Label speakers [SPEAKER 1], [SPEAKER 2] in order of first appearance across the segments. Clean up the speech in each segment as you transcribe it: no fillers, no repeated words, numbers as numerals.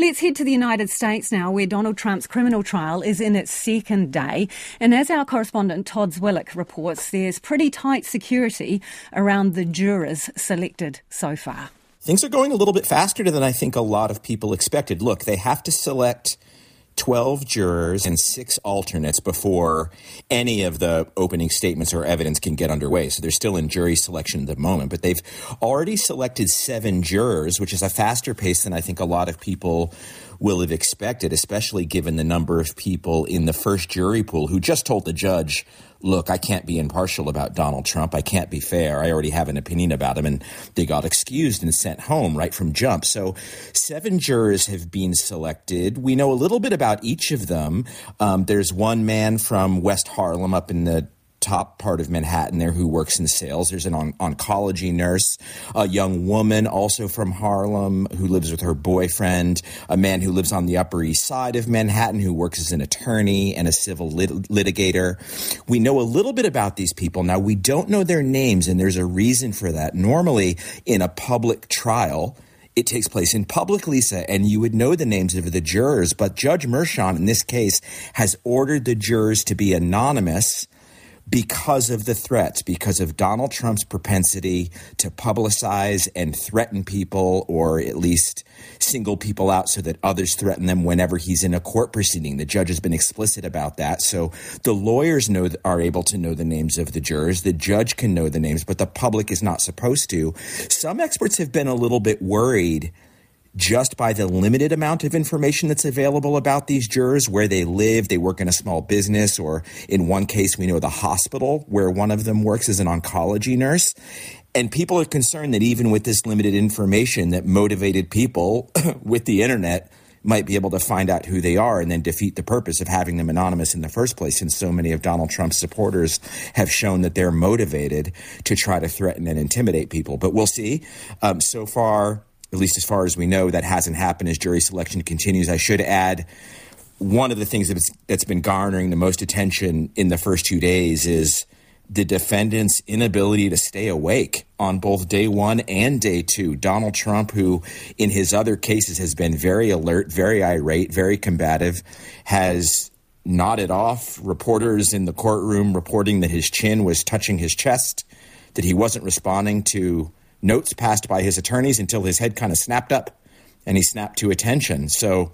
[SPEAKER 1] Let's head to the United States now, where Donald Trump's criminal trial is in its second day. And as our correspondent Todd Zwillich reports, there's pretty tight security around the jurors selected so far.
[SPEAKER 2] Things are going a little bit faster than I think a lot of people expected. Look, they have to select 12 jurors and 6 alternates before any of the opening statements or evidence can get underway. So they're still in jury selection at the moment, but they've already selected 7 jurors, which is a faster pace than I think a lot of people will have expected, especially given the number of people in the first jury pool who just told the judge, look, I can't be impartial about Donald Trump. I can't be fair. I already have an opinion about him. And they got excused and sent home right from jump. So 7 jurors have been selected. We know a little bit about each of them. There's one man from West Harlem up in the top part of Manhattan there who works in sales. There's an oncology nurse, a young woman also from Harlem who lives with her boyfriend, a man who lives on the Upper East Side of Manhattan who works as an attorney and a civil litigator. We know a little bit about these people. Now, we don't know their names, and there's a reason for that. Normally, in a public trial, it takes place in public, Lisa, and you would know the names of the jurors. But Judge Merchan, in this case, has ordered the jurors to be anonymous because of the threats, because of Donald Trump's propensity to publicize and threaten people, or at least single people out so that others threaten them whenever he's in a court proceeding. The judge has been explicit about that. So the lawyers are able to know the names of the jurors. The judge can know the names, but the public is not supposed to. Some experts have been a little bit worried just by the limited amount of information that's available about these jurors, where they live, they work in a small business, or in one case, we know the hospital where one of them works as an oncology nurse. And people are concerned that even with this limited information, that motivated people with the internet might be able to find out who they are and then defeat the purpose of having them anonymous in the first place. And so many of Donald Trump's supporters have shown that they're motivated to try to threaten and intimidate people. But we'll see. So far, at least as far as we know, that hasn't happened as jury selection continues. I should add, one of the things that's been garnering the most attention in the first 2 days is the defendant's inability to stay awake on both day 1 and day 2. Donald Trump, who in his other cases has been very alert, very irate, very combative, has nodded off reporters in the courtroom reporting that his chin was touching his chest, that he wasn't responding to notes passed by his attorneys until his head kind of snapped up and he snapped to attention. So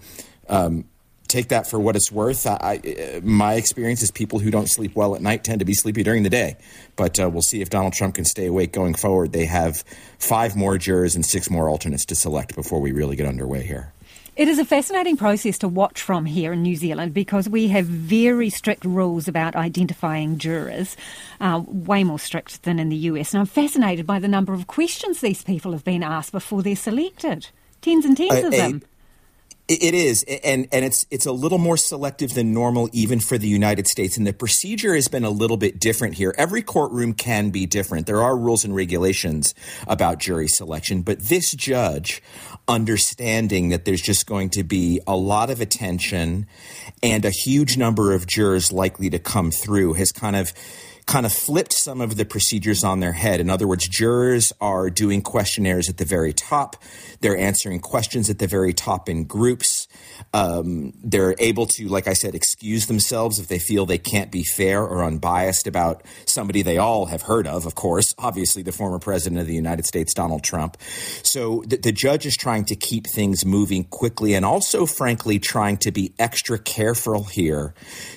[SPEAKER 2] take that for what it's worth. My experience is people who don't sleep well at night tend to be sleepy during the day. But we'll see if Donald Trump can stay awake going forward. They have 5 more jurors and 6 more alternates to select before we really get underway here.
[SPEAKER 1] It is a fascinating process to watch from here in New Zealand because we have very strict rules about identifying jurors, way more strict than in the US. And I'm fascinated by the number of questions these people have been asked before they're selected. Tens and tens of them.
[SPEAKER 2] It is, and it's a little more selective than normal even for the United States, and the procedure has been a little bit different here. Every courtroom can be different. There are rules and regulations about jury selection, but this judge, understanding that there's just going to be a lot of attention and a huge number of jurors likely to come through, has kind of flipped some of the procedures on their head. In other words, jurors are doing questionnaires at the very top. They're answering questions at the very top in groups. They're able to, like I said, excuse themselves if they feel they can't be fair or unbiased about somebody they all have heard of course, obviously the former president of the United States, Donald Trump. So the judge is trying to keep things moving quickly and also, frankly, trying to be extra careful here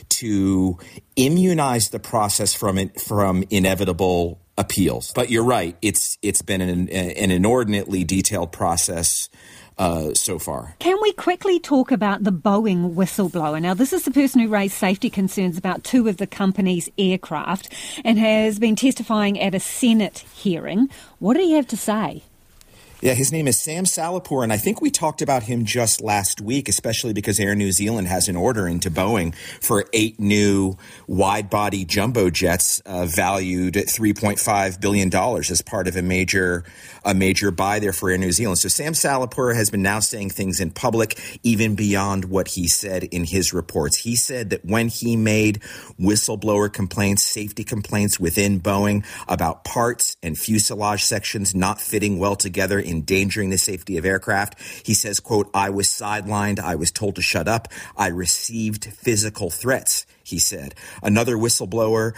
[SPEAKER 2] to immunize the process from inevitable appeals. But you're right. It's been an inordinately detailed process so far.
[SPEAKER 1] Can we quickly talk about the Boeing whistleblower? Now, this is the person who raised safety concerns about 2 of the company's aircraft and has been testifying at a Senate hearing. What did he have to say?
[SPEAKER 2] Yeah, his name is Sam Salahpour, and I think we talked about him just last week, especially because Air New Zealand has an order into Boeing for 8 new wide-body jumbo jets valued at $3.5 billion as part of a major buy there for Air New Zealand. So Sam Salahpour has been now saying things in public, even beyond what he said in his reports. He said that when he made whistleblower complaints, safety complaints within Boeing about parts and fuselage sections not fitting well together endangering the safety of aircraft. He says, quote, I was sidelined. I was told to shut up. I received physical threats, he said. Another whistleblower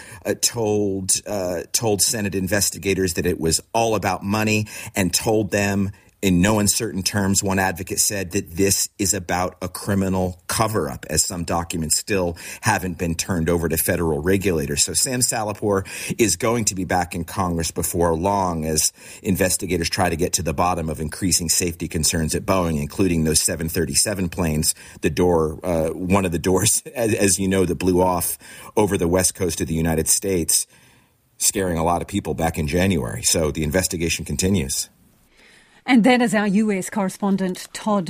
[SPEAKER 2] told Senate investigators that it was all about money and told them in no uncertain terms, one advocate said, that this is about a criminal cover-up, as some documents still haven't been turned over to federal regulators. So Sam Salahpour is going to be back in Congress before long as investigators try to get to the bottom of increasing safety concerns at Boeing, including those 737 planes, one of the doors, as you know, that blew off over the west coast of the United States, scaring a lot of people back in January. So the investigation continues.
[SPEAKER 1] And that is our US correspondent, Todd